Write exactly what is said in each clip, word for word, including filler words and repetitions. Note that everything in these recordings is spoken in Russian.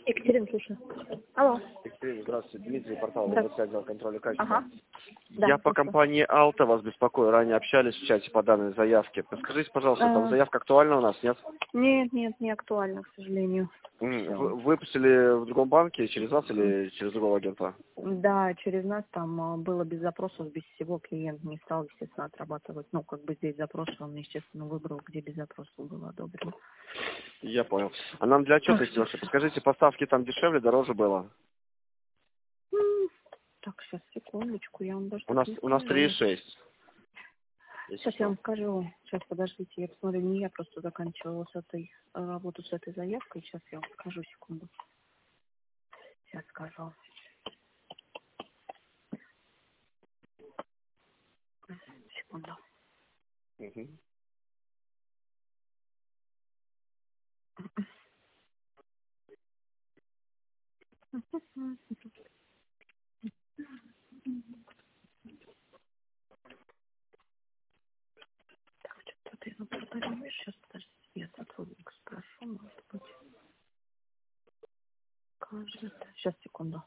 Екатерина, слушаю. Алло. Екатерина, здравствуйте. Дмитрий, портал Да. ВВС, отдел контроля качества. Ага. Да, Я по слушаю. компании «Алта» вас беспокою. Ранее общались в чате по данной заявке. Подскажите, пожалуйста, там А, заявка актуальна у нас, нет? Нет, нет, не актуально, к сожалению. М, Всё. Вы выпустили в другом банке через нас или через другого агента? Да, через нас там а, было без запросов, без всего, клиент не стал, естественно, отрабатывать. Ну, как бы здесь запрос, он, естественно, выбрал, где без запросов было одобрено. Я понял. А нам для отчетности вашей, подскажите, поставки там дешевле, дороже было? М, Так, сейчас, секундочку, я вам даже У так нас, не у нас скажу. три и шесть. Если Сейчас я что. вам скажу. Сейчас, подождите, я посмотрю, не я просто заканчивала с этой, э, работу с этой заявкой. Сейчас я вам скажу, секунду. Сейчас скажу. Секунду. Мгм. Так, что-то ты на портале видишь? Сейчас, подождите, я сотрудника спрошу, может быть. Кажется. Сейчас, секунду.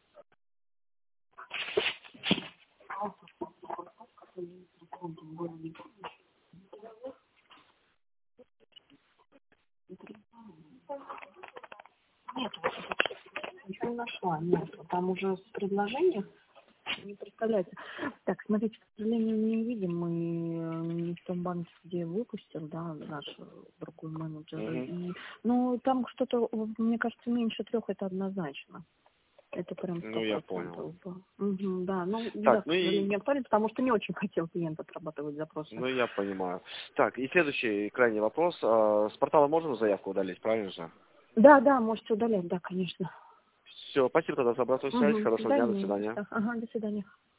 Нет, ничего не нашла, нет. Там уже с предложением не представляете. Так, смотрите, к сожалению, не видим мы э, не в том банке, где выпустил, да, наш э, другой менеджер. Мгм. И, ну, там что-то, э, мне кажется, меньше трех это однозначно. Это прям сто Ну, я понял. процентов. Мгм, да, ну, да, Так, к ну сожалению, и... не актуально, потому что не очень хотел клиент отрабатывать запросы. Ну, я понимаю. Так, и следующий крайний вопрос. А, С портала можем заявку удалить, правильно же? Да, да, можете удалять, да, конечно. Все, спасибо тогда за обратную связь. Угу. Хорошего Да, дня, до не за свидания. что. Ага, до свидания.